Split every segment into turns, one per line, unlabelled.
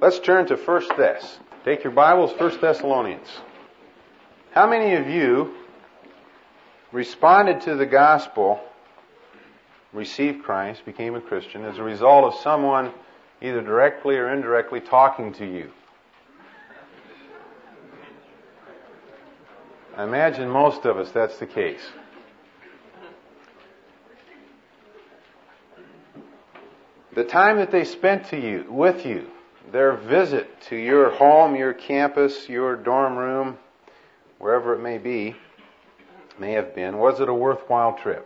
Let's turn to 1 Thess. Take your Bibles, 1 Thessalonians. How many of you responded to the gospel, received Christ, became a Christian, as a result of someone either directly or indirectly talking to you? I imagine most of us that's the case. The time that they spent with you, their visit to your home, your campus, your dorm room, wherever it may have been, was it a worthwhile trip?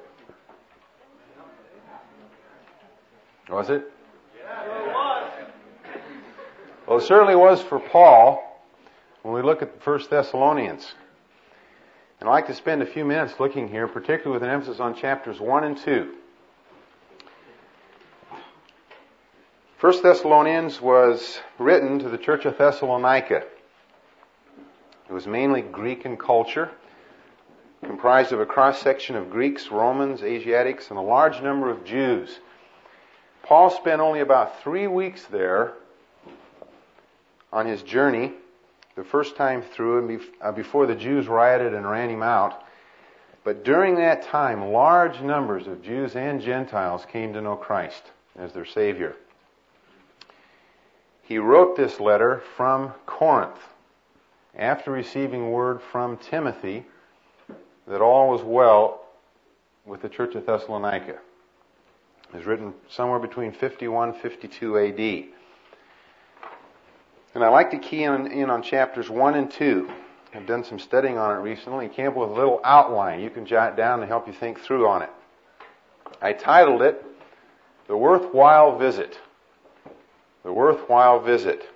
Was it?
Yeah, it was.
Well, it certainly was for Paul when we look at 1 Thessalonians. And I'd like to spend a few minutes looking here, particularly with an emphasis on chapters 1 and 2. 1 Thessalonians was written to the church of Thessalonica. It was mainly Greek in culture, comprised of a cross-section of Greeks, Romans, Asiatics, and a large number of Jews. Paul spent only about 3 weeks there on his journey, the first time through, and before the Jews rioted and ran him out. But during that time, large numbers of Jews and Gentiles came to know Christ as their Savior. He wrote this letter from Corinth after receiving word from Timothy that all was well with the church of Thessalonica. It was written somewhere between 51 and 52 A.D. And I'd like to key in on chapters 1 and 2. I've done some studying on it recently. Came up with a little outline you can jot down to help you think through on it. I titled it, The Worthwhile Visit. The Worthwhile Visit.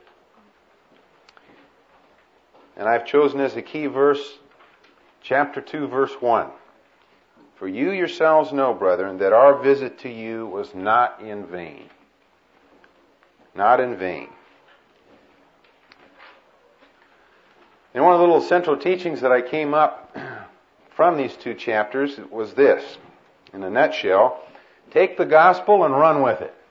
And I've chosen as a key verse, chapter 2, verse 1. For you yourselves know, brethren, that our visit to you was not in vain. Not in vain. And one of the little central teachings that I came up from these two chapters was this. In a nutshell, take the gospel and run with it.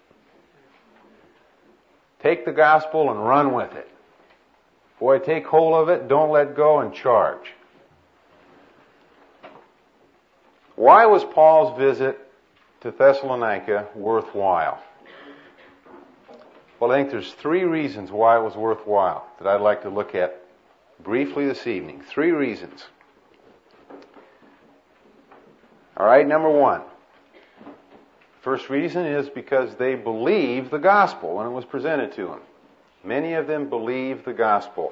Take the gospel and run with it. Boy, take hold of it, don't let go, and charge. Why was Paul's visit to Thessalonica worthwhile? Well, I think there's 3 reasons why it was worthwhile that I'd like to look at briefly this evening. 3 reasons. All right, number 1. First reason is because they believed the gospel when it was presented to them. Many of them believed the gospel.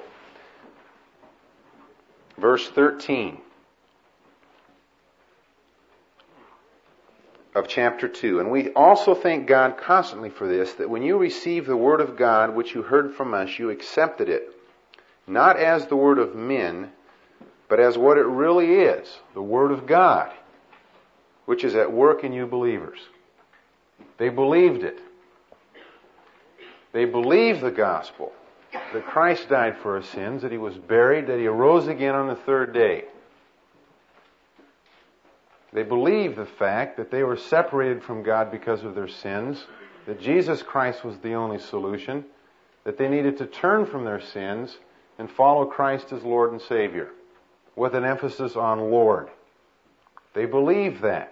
Verse 13 of chapter 2. And we also thank God constantly for this, that when you received the word of God which you heard from us, you accepted it, not as the word of men, but as what it really is, the word of God, which is at work in you believers. They believed it. They believed the gospel, that Christ died for our sins, that He was buried, that He arose again on the 3rd day. They believed the fact that they were separated from God because of their sins, that Jesus Christ was the only solution, that they needed to turn from their sins and follow Christ as Lord and Savior, with an emphasis on Lord. They believed that.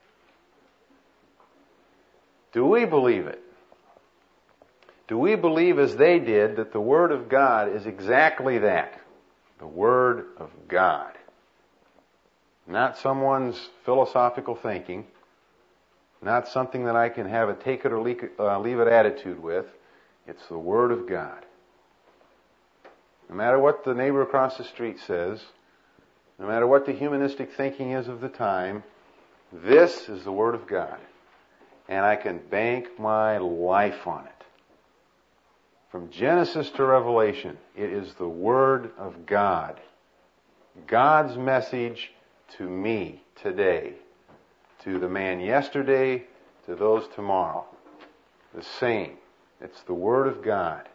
Do we believe it? Do we believe as they did that the Word of God is exactly that? The Word of God. Not someone's philosophical thinking. Not something that I can have a take it or leave it attitude with. It's the Word of God. No matter what the neighbor across the street says, no matter what the humanistic thinking is of the time, this is the Word of God. And I can bank my life on it. From Genesis to Revelation, it is the Word of God. God's message to me today, to the man yesterday, to those tomorrow. The same. It's the Word of God.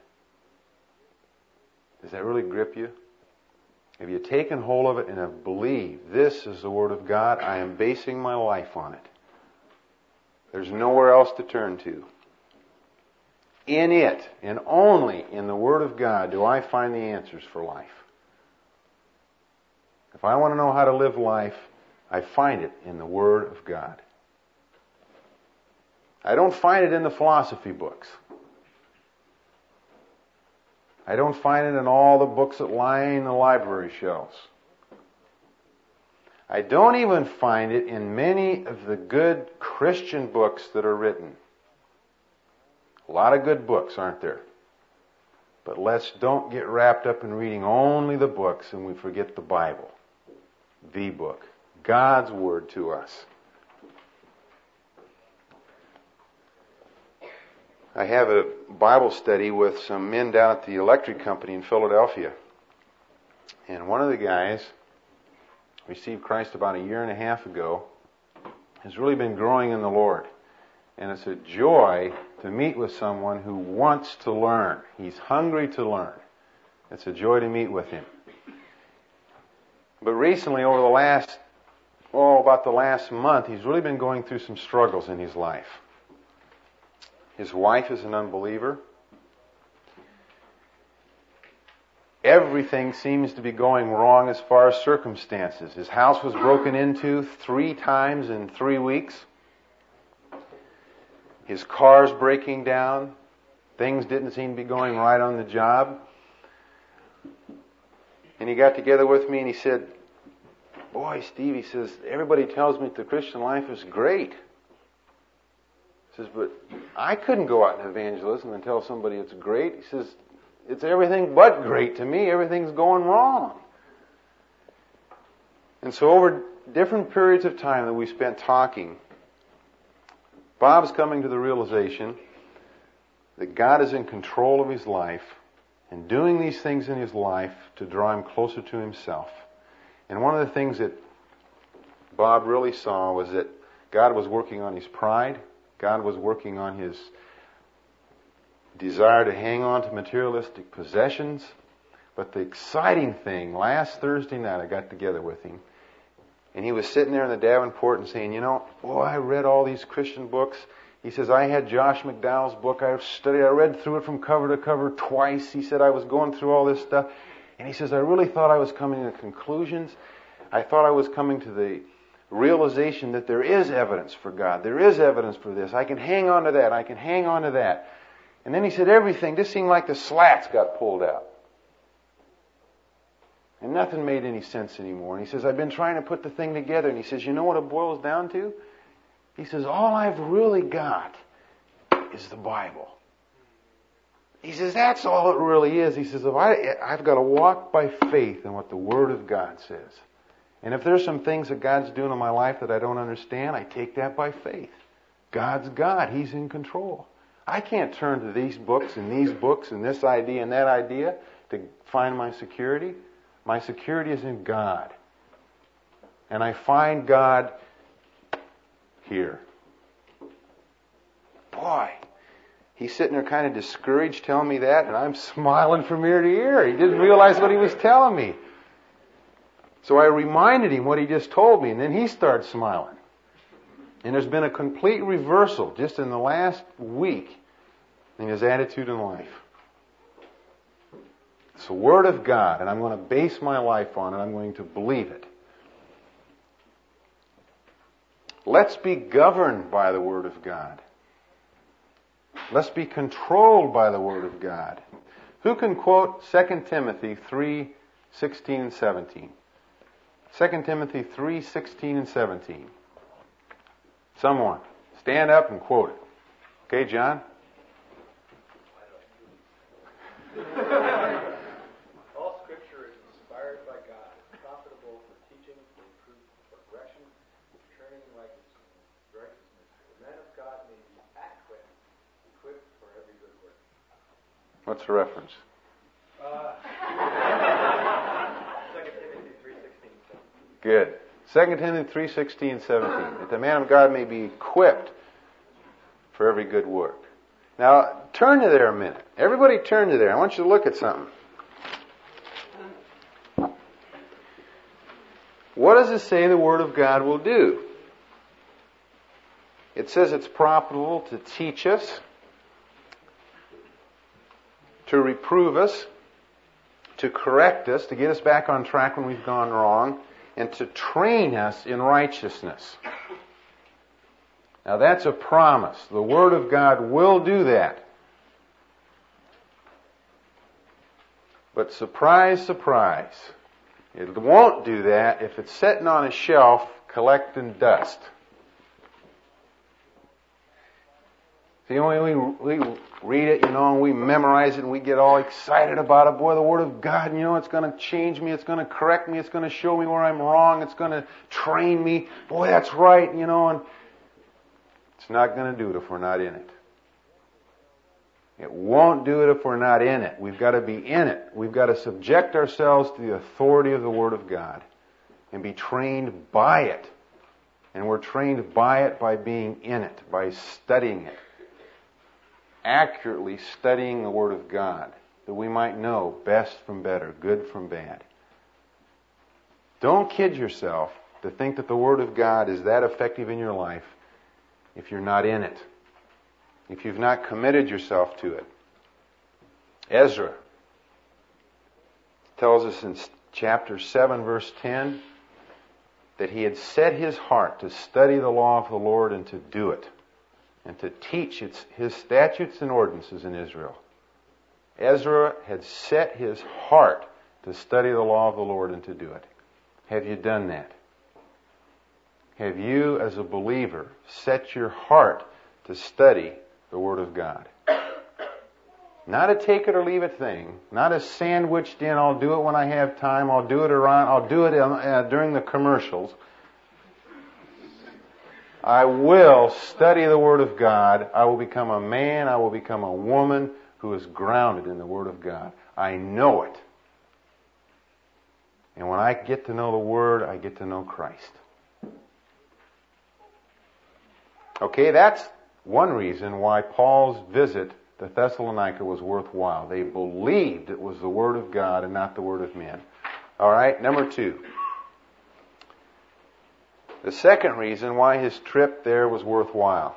Does that really grip you? Have you taken hold of it and have believed this is the Word of God? I am basing my life on it. There's nowhere else to turn to. In it, and only in the Word of God, do I find the answers for life. If I want to know how to live life, I find it in the Word of God. I don't find it in the philosophy books. I don't find it in all the books that line the library shelves. I don't even find it in many of the good Christian books that are written. A lot of good books, aren't there? But let's don't get wrapped up in reading only the books and we forget the Bible. The book. God's Word to us. I have a Bible study with some men down at the electric company in Philadelphia. And one of the guys received Christ about a year and a half ago, has really been growing in the Lord. And it's a joy to meet with someone who wants to learn. He's hungry to learn. It's a joy to meet with him. But recently, over about the last month, he's really been going through some struggles in his life. His wife is an unbeliever. Everything seems to be going wrong as far as circumstances. His house was broken into 3 times in 3 weeks. His car's breaking down. Things didn't seem to be going right on the job. And he got together with me and he said, "Boy, Steve," he says, "everybody tells me the Christian life is great." He says, "But I couldn't go out in evangelism and tell somebody it's great." He says, "It's everything but great to me. Everything's going wrong." And so over different periods of time that we spent talking, Bob's coming to the realization that God is in control of his life and doing these things in his life to draw him closer to himself. And one of the things that Bob really saw was that God was working on his pride. God was working on his desire to hang on to materialistic possessions. But the exciting thing, last Thursday night I got together with him, and he was sitting there in the Davenport and saying, "Boy, I read all these Christian books." He says, "I had Josh McDowell's book. I read through it from cover to cover twice." He said, "I was going through all this stuff." And he says, "I really thought I was coming to conclusions. I thought I was coming to the realization that there is evidence for God. There is evidence for this. I can hang on to that. I can hang on to that." And then he said, everything just seemed like the slats got pulled out. And nothing made any sense anymore. And he says, "I've been trying to put the thing together." And he says, "You know what it boils down to?" He says, "All I've really got is the Bible." He says, "That's all it really is." He says, I've got to walk by faith in what the Word of God says. And if there's some things that God's doing in my life that I don't understand, I take that by faith. God's God. He's in control. I can't turn to these books and this idea and that idea to find my security. My security is in God. And I find God here. Boy, he's sitting there kind of discouraged telling me that, and I'm smiling from ear to ear. He didn't realize what he was telling me. So I reminded him what he just told me, and then he started smiling. And there's been a complete reversal just in the last week in his attitude in life. It's the Word of God, and I'm going to base my life on it. I'm going to believe it. Let's be governed by the Word of God. Let's be controlled by the Word of God. Who can quote 2 Timothy 3:16 and 17? 2 Timothy 3:16 and 17. Someone. Stand up and quote it. Okay, John?
All Scripture is inspired by God, profitable for teaching, for reproof, for correction, for training in righteousness, the man of God may be adequate, equipped for every good work.
What's the reference?
2 Timothy 3:16.
Good. 2 Timothy 3:16, 17. That the man of God may be equipped for every good work. Now, turn to there a minute. Everybody turn to there. I want you to look at something. What does it say the Word of God will do? It says it's profitable to teach us, to reprove us, to correct us, to get us back on track when we've gone wrong, and to train us in righteousness. Now that's a promise. The Word of God will do that. But surprise, surprise, it won't do that if it's sitting on a shelf collecting dust. See, when we read it, and we memorize it, and we get all excited about it. Boy, the Word of God, it's going to change me, it's going to correct me, it's going to show me where I'm wrong, it's going to train me. Boy, that's right, and it's not going to do it if we're not in it. It won't do it if we're not in it. We've got to be in it. We've got to subject ourselves to the authority of the Word of God and be trained by it. And we're trained by it by being in it, by studying it. Accurately studying the Word of God, that we might know best from better, good from bad. Don't kid yourself to think that the Word of God is that effective in your life if you're not in it, if you've not committed yourself to it. Ezra tells us in chapter 7, verse 10, that he had set his heart to study the law of the Lord and to do it, and to teach his statutes and ordinances in Israel. Ezra had set his heart to study the law of the Lord and to do it. Have you done that? Have you, as a believer, set your heart to study the Word of God? Not a take it or leave it thing. Not a sandwiched in, I'll do it when I have time, I'll do it during the commercials. I will study the Word of God. I will become a man, I will become a woman who is grounded in the Word of God. I know it. And when I get to know the Word, I get to know Christ. Okay, that's one reason why Paul's visit to Thessalonica was worthwhile. They believed it was the Word of God and not the word of men. All right, number 2. The second reason why his trip there was worthwhile.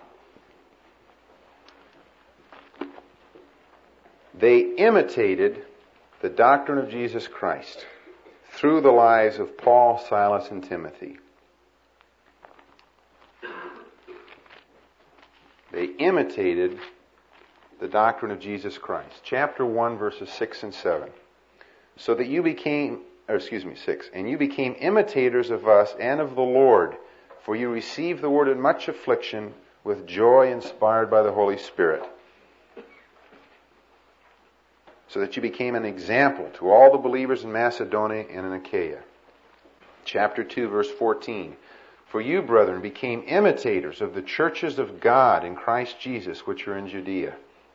They imitated the doctrine of Jesus Christ through the lives of Paul, Silas, and Timothy. They imitated the doctrine of Jesus Christ. Chapter 1, verses 6 and 7. So that you became, 6. And you became imitators of us and of the Lord, for you received the word in much affliction with joy inspired by the Holy Spirit. So that you became an example to all the believers in Macedonia and in Achaia. Chapter 2, verse 14. For you, brethren, became imitators of the churches of God in Christ Jesus, which are in Judea.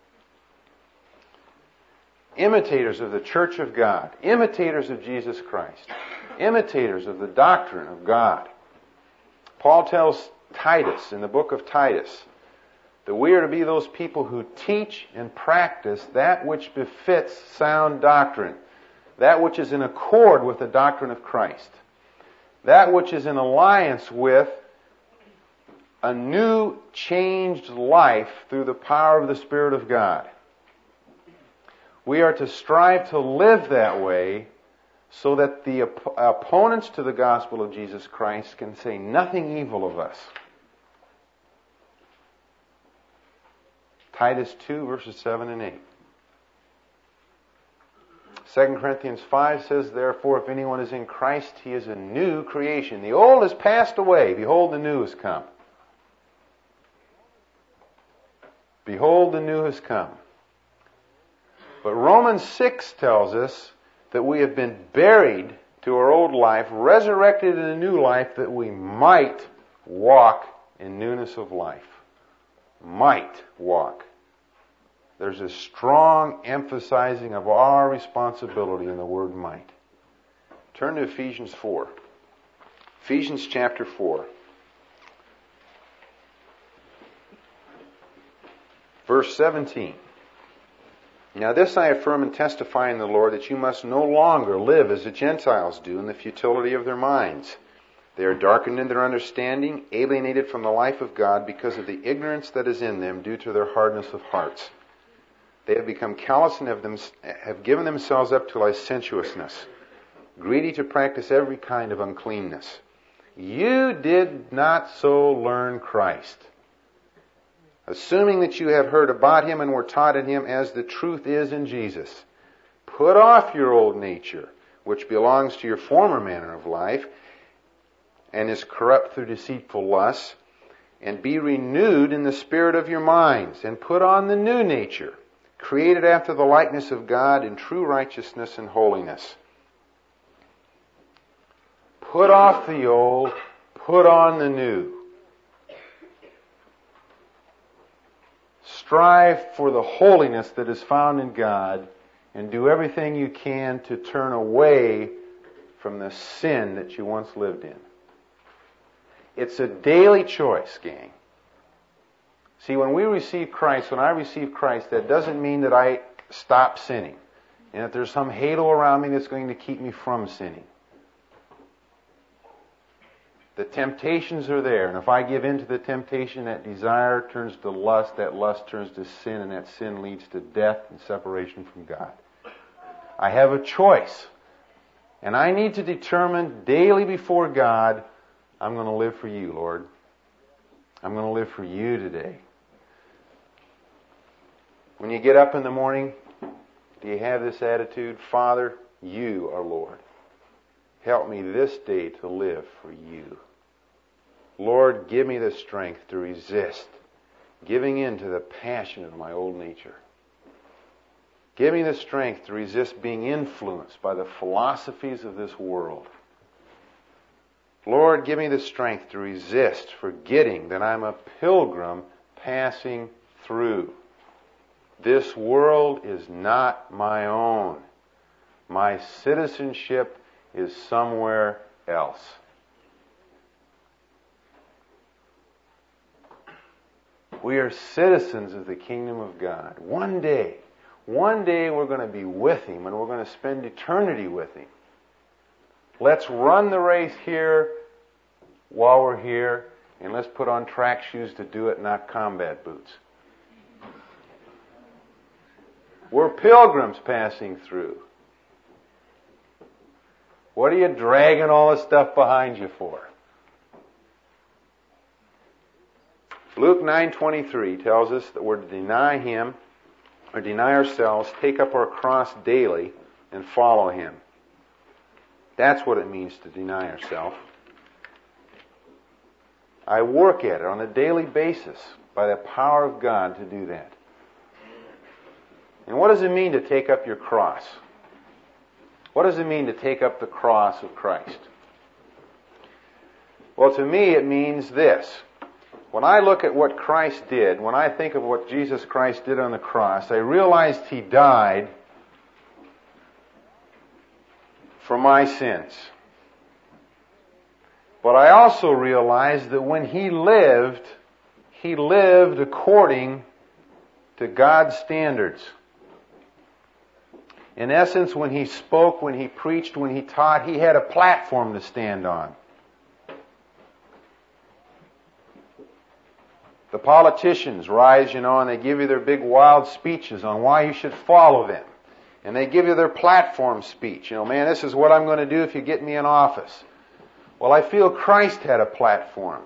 Imitators of the church of God. Imitators of Jesus Christ. Imitators of the doctrine of God. Paul tells Titus in the book of Titus that we are to be those people who teach and practice that which befits sound doctrine. That which is in accord with the doctrine of Christ. That which is in alliance with a new, changed life through the power of the Spirit of God. We are to strive to live that way so that the opponents to the gospel of Jesus Christ can say nothing evil of us. Titus 2, verses 7 and 8. 2 Corinthians 5 says, therefore, if anyone is in Christ, he is a new creation. The old has passed away. Behold, the new has come. Behold, the new has come. But Romans 6 tells us that we have been buried to our old life, resurrected in a new life, that we might walk in newness of life. Might walk. There's a strong emphasizing of our responsibility in the word might. Turn to Ephesians 4. Ephesians chapter 4. Verse 17. Now this I affirm and testify in the Lord, that you must no longer live as the Gentiles do in the futility of their minds. They are darkened in their understanding, alienated from the life of God because of the ignorance that is in them due to their hardness of hearts. They have become callous and have given themselves up to licentiousness, greedy to practice every kind of uncleanness. You did not so learn Christ, assuming that you have heard about Him and were taught in Him as the truth is in Jesus. Put off your old nature, which belongs to your former manner of life, and is corrupt through deceitful lusts, and be renewed in the spirit of your minds, and put on the new nature, created after the likeness of God in true righteousness and holiness. Put off the old, put on the new. Strive for the holiness that is found in God, and do everything you can to turn away from the sin that you once lived in. It's a daily choice, gang. See, when we receive Christ, when I receive Christ, that doesn't mean that I stop sinning, and that there's some halo around me that's going to keep me from sinning. The temptations are there, and if I give in to the temptation, that desire turns to lust, that lust turns to sin, and that sin leads to death and separation from God. I have a choice, and I need to determine daily before God, I'm going to live for you, Lord. I'm going to live for you today. When you get up in the morning, do you have this attitude? Father, you are Lord. Help me this day to live for you. Lord, give me the strength to resist giving in to the passion of my old nature. Give me the strength to resist being influenced by the philosophies of this world. Lord, give me the strength to resist forgetting that I'm a pilgrim passing through. This world is not my own. My citizenship is somewhere else. We are citizens of the kingdom of God. One day we're going to be with Him, and we're going to spend eternity with Him. Let's run the race here while we're here, and let's put on track shoes to do it, not combat boots. We're pilgrims passing through. What are you dragging all this stuff behind you for? Luke 9:23 tells us that we're to deny Him, or deny ourselves, take up our cross daily, and follow Him. That's what it means to deny ourselves. I work at it on a daily basis by the power of God to do that. And what does it mean to take up your cross? What does it mean to take up the cross of Christ? Well, to me it means this. When I look at what Christ did, when I think of what Jesus Christ did on the cross, I realized He died for my sins. But I also realized that when He lived according to God's standards. In essence, when He spoke, when He preached, when He taught, He had a platform to stand on. The politicians rise, and they give you their big wild speeches on why you should follow them. And they give you their platform speech. Man, this is what I'm going to do if you get me in office. Well, I feel Christ had a platform.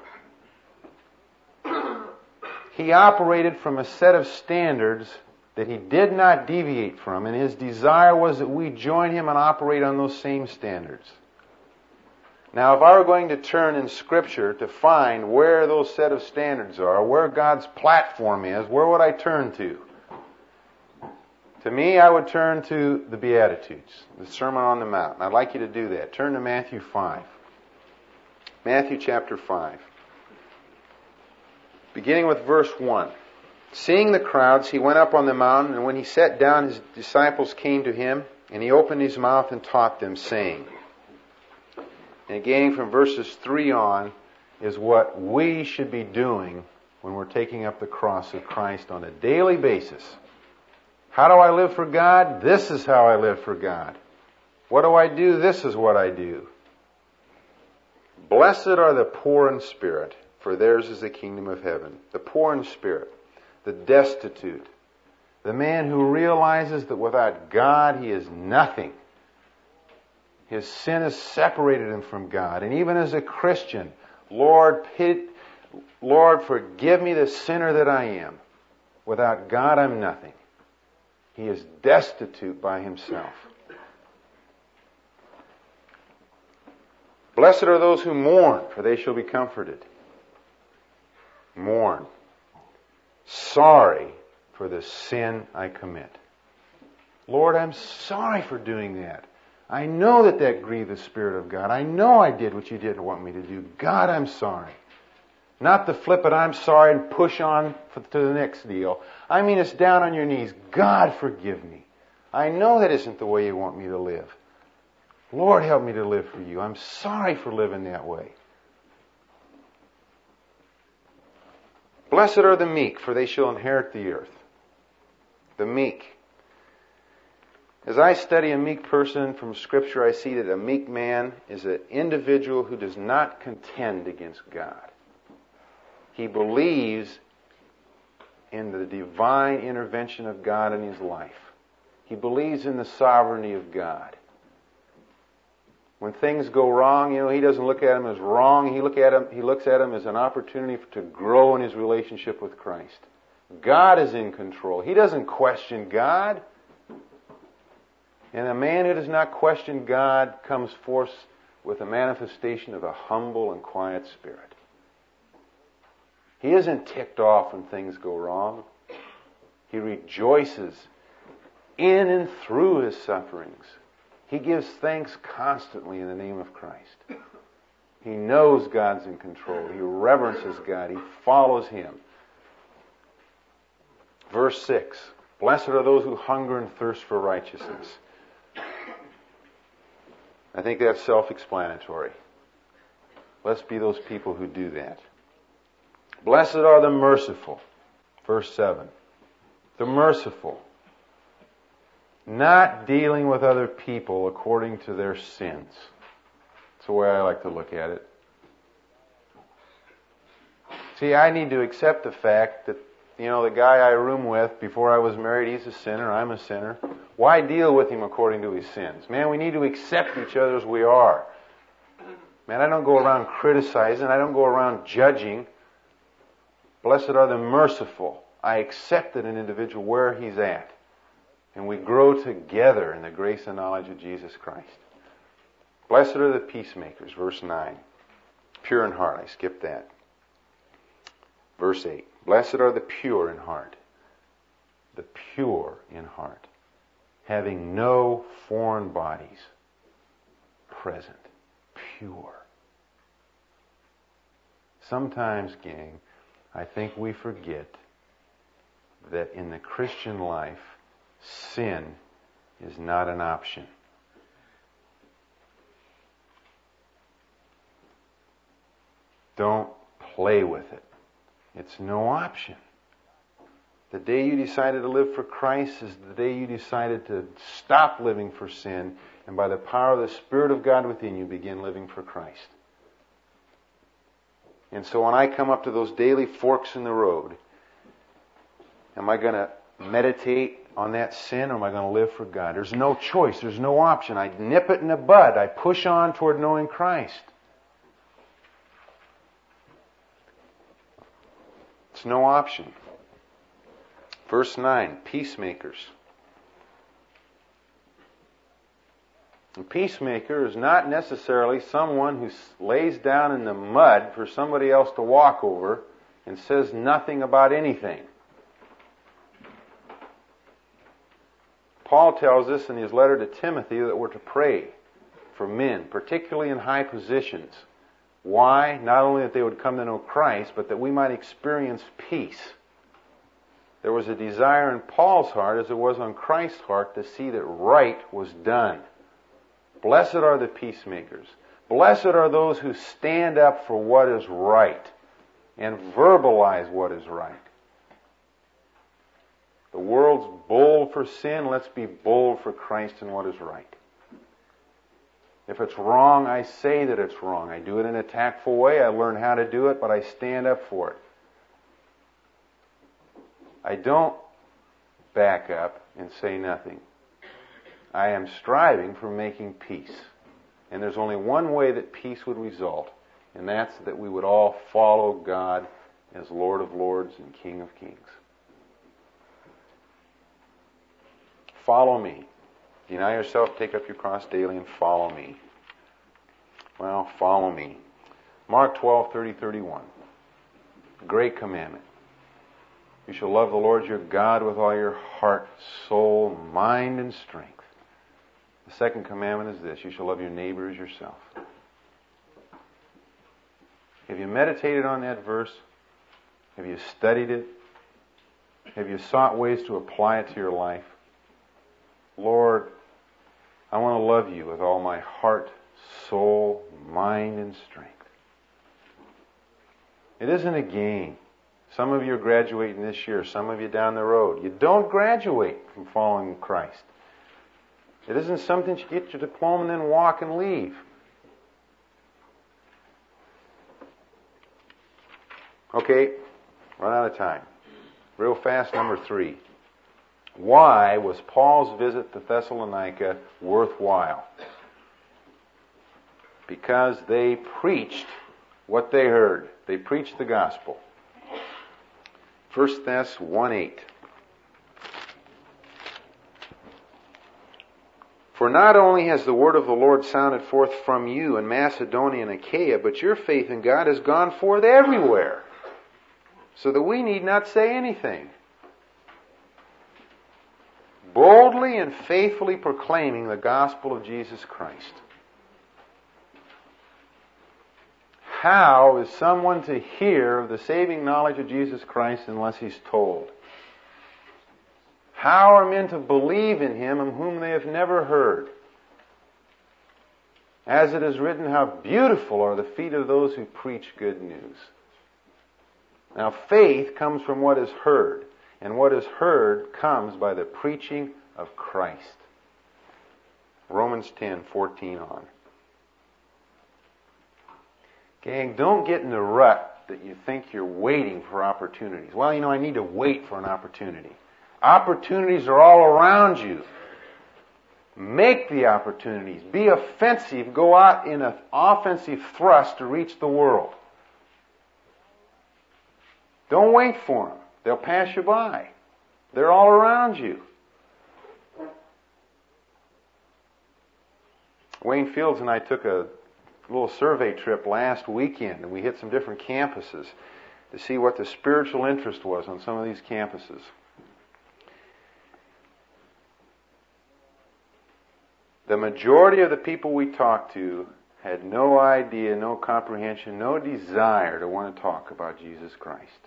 He operated from a set of standards that He did not deviate from, and His desire was that we join Him and operate on those same standards. Now, if I were going to turn in Scripture to find where those set of standards are, where God's platform is, where would I turn to? To me, I would turn to the Beatitudes, the Sermon on the Mount. I'd like you to do that. Turn to Matthew 5. Matthew chapter 5. Beginning with verse 1. Seeing the crowds, He went up on the mountain, and when He sat down, His disciples came to Him, and He opened His mouth and taught them, saying. And again, from verses 3 on, is what we should be doing when we're taking up the cross of Christ on a daily basis. How do I live for God? This is how I live for God. What do I do? This is what I do. Blessed are the poor in spirit, for theirs is the kingdom of heaven. The poor in spirit, the destitute, The man who realizes that without God he is nothing. His sin has separated him from God. And even as a Christian, Lord, forgive me the sinner that I am. Without God I'm nothing. He is destitute by himself. Blessed are those who mourn, for they shall be comforted. Mourn. Sorry for the sin I commit. Lord, I'm sorry for doing that. I know that grieved the Spirit of God. I know I did what you didn't want me to do. God, I'm sorry. Not the flip it, I'm sorry, and push on to the next deal. I mean, it's down on your knees. God, forgive me. I know that isn't the way you want me to live. Lord, help me to live for you. I'm sorry for living that way. Blessed are the meek, for they shall inherit the earth. The meek. As I study a meek person from Scripture, I see that a meek man is an individual who does not contend against God. He believes in the divine intervention of God in his life. He believes in the sovereignty of God. When things go wrong, he doesn't look at them as wrong. He looks at them as an opportunity to grow in his relationship with Christ. God is in control. He doesn't question God. And a man who does not question God comes forth with a manifestation of a humble and quiet spirit. He isn't ticked off when things go wrong. He rejoices in and through his sufferings. He gives thanks constantly in the name of Christ. He knows God's in control. He reverences God. He follows Him. Verse 6. Blessed are those who hunger and thirst for righteousness. I think that's self-explanatory. Let's be those people who do that. Blessed are the merciful. Verse 7. The merciful. Not dealing with other people according to their sins. That's the way I like to look at it. See, I need to accept the fact that, the guy I room with before I was married, he's a sinner, I'm a sinner. Why deal with him according to his sins? Man, we need to accept each other as we are. Man, I don't go around criticizing. I don't go around judging. Blessed are the merciful. I accept an individual where he's at. And we grow together in the grace and knowledge of Jesus Christ. Blessed are the peacemakers, verse 9. Pure in heart, I skipped that. Verse 8. Blessed are the pure in heart. The pure in heart. Having no foreign bodies present. Pure. Sometimes, gang, I think we forget that in the Christian life, sin is not an option. Don't play with it. It's no option. The day you decided to live for Christ is the day you decided to stop living for sin, and by the power of the Spirit of God within you, begin living for Christ. And so when I come up to those daily forks in the road, am I going to meditate on that sin, or am I going to live for God? There's no choice. There's no option. I nip it in the bud. I push on toward knowing Christ. It's no option. Verse 9, peacemakers. A peacemaker is not necessarily someone who lays down in the mud for somebody else to walk over and says nothing about anything. Paul tells us in his letter to Timothy that we're to pray for men, particularly in high positions. Why? Not only that they would come to know Christ, but that we might experience peace. There was a desire in Paul's heart, as there was on Christ's heart, to see that right was done. Blessed are the peacemakers. Blessed are those who stand up for what is right and verbalize what is right. The world's bold for sin. Let's be bold for Christ and what is right. If it's wrong, I say that it's wrong. I do it in a tactful way. I learn how to do it, but I stand up for it. I don't back up and say nothing. I am striving for making peace. And there's only one way that peace would result, and that's that we would all follow God as Lord of Lords and King of Kings. Follow me. Deny yourself, take up your cross daily, and follow me. Well, follow me. Mark 12:30-31. Great commandment. You shall love the Lord your God with all your heart, soul, mind, and strength. The second commandment is this: you shall love your neighbor as yourself. Have you meditated on that verse? Have you studied it? Have you sought ways to apply it to your life? Lord, I want to love you with all my heart, soul, mind, and strength. It isn't a game. Some of you are graduating this year, some of you down the road. You don't graduate from following Christ. It isn't something you get your diploma and then walk and leave. Okay, run out of time. Real fast, number 3. Why was Paul's visit to Thessalonica worthwhile? Because they preached what they heard. They preached the gospel. 1 Thess 1:8. For not only has the word of the Lord sounded forth from you in Macedonia and Achaia, but your faith in God has gone forth everywhere, so that we need not say anything. Boldly and faithfully proclaiming the gospel of Jesus Christ. How is someone to hear of the saving knowledge of Jesus Christ unless he's told? How are men to believe in him of whom they have never heard? As it is written, how beautiful are the feet of those who preach good news. Now, faith comes from what is heard, and what is heard comes by the preaching of Christ. Romans 10:14 on. Gang, don't get in the rut that you think you're waiting for opportunities. Well, I need to wait for an opportunity. Opportunities are all around you. Make the opportunities. Be offensive. Go out in an offensive thrust to reach the world. Don't wait for them. They'll pass you by. They're all around you. Wayne Fields and I took a little survey trip last weekend, and we hit some different campuses to see what the spiritual interest was on some of these campuses. The majority of the people we talked to had no idea, no comprehension, no desire to want to talk about Jesus Christ.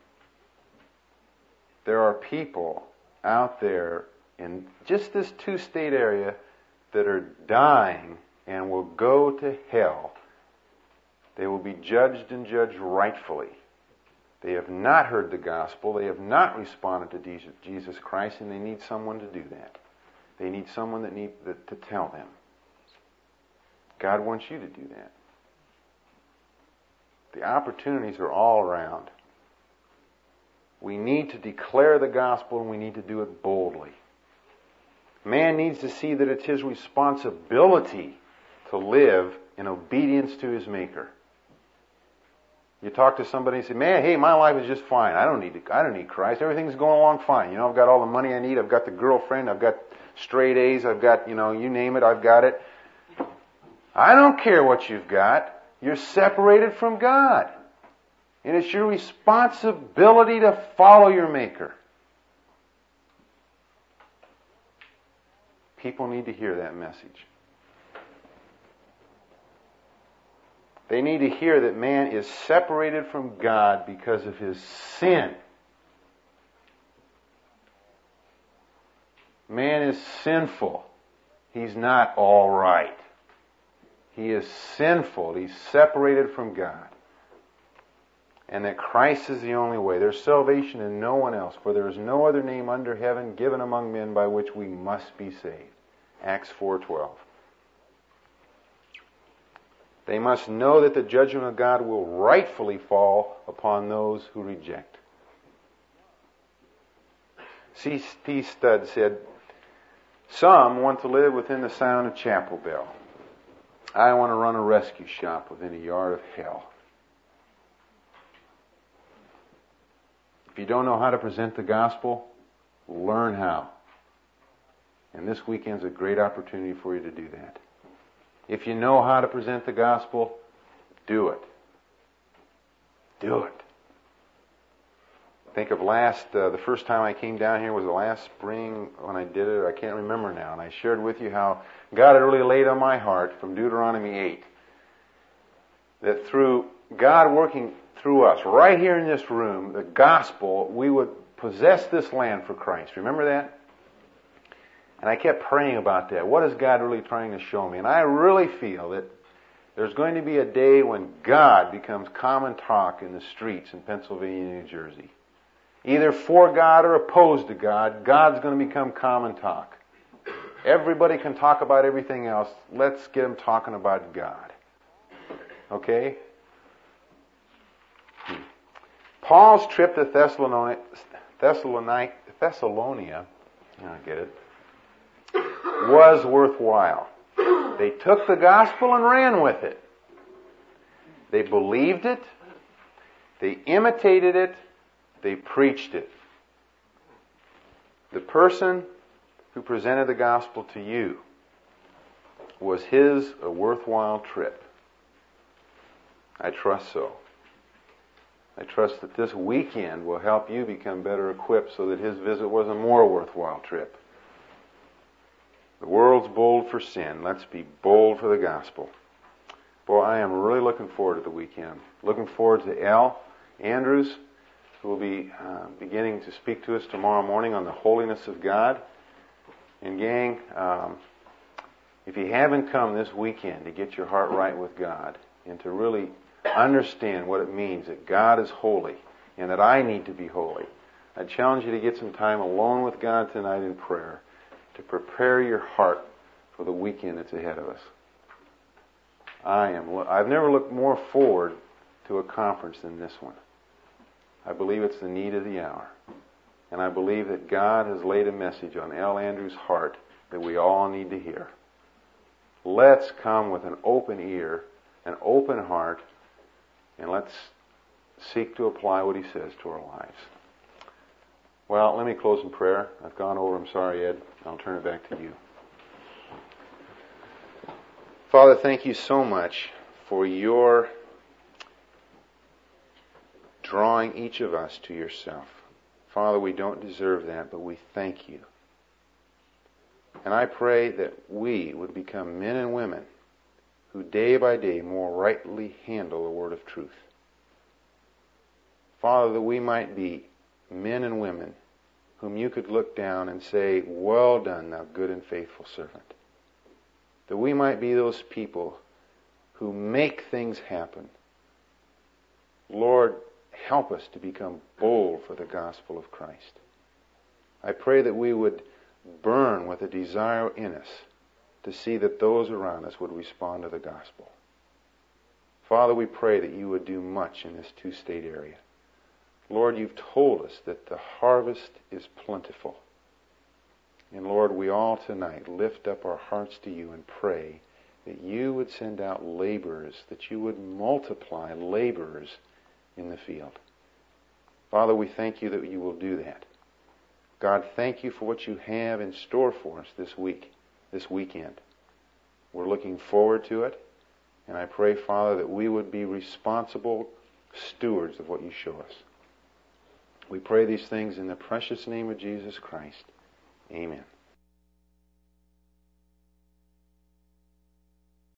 There are people out there in just this 2-state area that are dying and will go to hell. They will be judged and judged rightfully. They have not heard the gospel. They have not responded to Jesus Christ, and they need someone to do that. They need someone to tell them. God wants you to do that. The opportunities are all around. We need to declare the gospel, and we need to do it boldly. Man needs to see that it's his responsibility to live in obedience to his Maker. You talk to somebody and say, "Man, hey, my life is just fine. I don't need Christ. Everything's going along fine. I've got all the money I need. I've got the girlfriend. I've got straight A's. I've got, you name it. I've got it." I don't care what you've got. You're separated from God. And it's your responsibility to follow your Maker. People need to hear that message. They need to hear that man is separated from God because of his sin. Man is sinful. He's not all right. He is sinful. He's separated from God. And that Christ is the only way. There's salvation in no one else, for there is no other name under heaven given among men by which we must be saved. Acts 4:12. They must know that the judgment of God will rightfully fall upon those who reject. C.T. Studd said, "Some want to live within the sound of chapel bell. I want to run a rescue shop within a yard of hell." If you don't know how to present the gospel, learn how. And this weekend's a great opportunity for you to do that. If you know how to present the gospel, do it. Do it. Think of the first time I came down here was the last spring when I did it. I can't remember now. And I shared with you how God had really laid on my heart from Deuteronomy 8 that through God working through us, right here in this room, the gospel, we would possess this land for Christ. Remember that? And I kept praying about that. What is God really trying to show me? And I really feel that there's going to be a day when God becomes common talk in the streets in Pennsylvania and New Jersey. Either for God or opposed to God, God's going to become common talk. Everybody can talk about everything else. Let's get them talking about God. Okay? Paul's trip to Thessalonia, I get it, was worthwhile. They took the gospel and ran with it. They believed it. They imitated it. They preached it. The person who presented the gospel to you, was his a worthwhile trip? I trust so. I trust that this weekend will help you become better equipped so that his visit was a more worthwhile trip. The world's bold for sin. Let's be bold for the gospel. Boy, I am really looking forward to the weekend. Looking forward to Al Andrews, who will be beginning to speak to us tomorrow morning on the holiness of God. And gang, if you haven't come this weekend to get your heart right with God and to really understand what it means that God is holy and that I need to be holy, I challenge you to get some time alone with God tonight in prayer to prepare your heart for the weekend that's ahead of us. I've never looked more forward to a conference than this one. I believe it's the need of the hour. And I believe that God has laid a message on Al Andrews' heart that we all need to hear. Let's come with an open ear, an open heart, and let's seek to apply what he says to our lives. Well, let me close in prayer. I've gone over. I'm sorry, Ed. I'll turn it back to you. Father, thank you so much for your drawing each of us to yourself. Father, we don't deserve that, but we thank you. And I pray that we would become men and women who day by day more rightly handle the word of truth. Father, that we might be men and women whom you could look down and say, "Well done, thou good and faithful servant." That we might be those people who make things happen. Lord, help us to become bold for the gospel of Christ. I pray that we would burn with a desire in us to see that those around us would respond to the gospel. Father, we pray that you would do much in this two-state area. Lord, you've told us that the harvest is plentiful. And Lord, we all tonight lift up our hearts to you and pray that you would send out laborers, that you would multiply laborers in the field. Father, we thank you that you will do that. God, thank you for what you have in store for us this weekend. We're looking forward to it, and I pray, Father, that we would be responsible stewards of what you show us. We pray these things in the precious name of Jesus Christ. Amen.